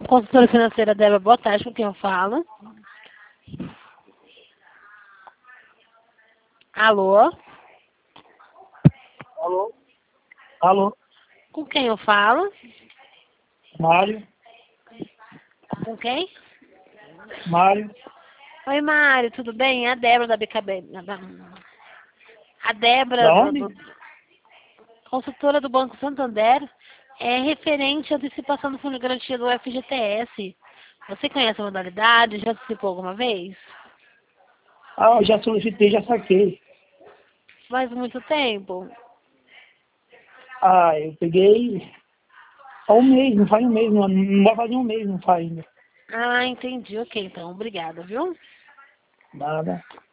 Consultora financeira Débora, boa tarde, com quem eu falo? Alô? Alô? Alô? Com quem eu falo? Mário? Com quem? Mário? Oi, Mário, tudo bem? É a Débora da BKB. A Débora, Da onde? consultora do Banco Santander, é referente à antecipação do fundo de garantia do FGTS. Você conhece a modalidade? Já antecipou alguma vez? Ah, eu já solicitei, já saquei. Faz muito tempo? Ah, eu peguei há um mês, não faz um mês, não vai fazer um mês, não faz ainda. Ah, entendi. Ok, então. Obrigada, viu? Nada.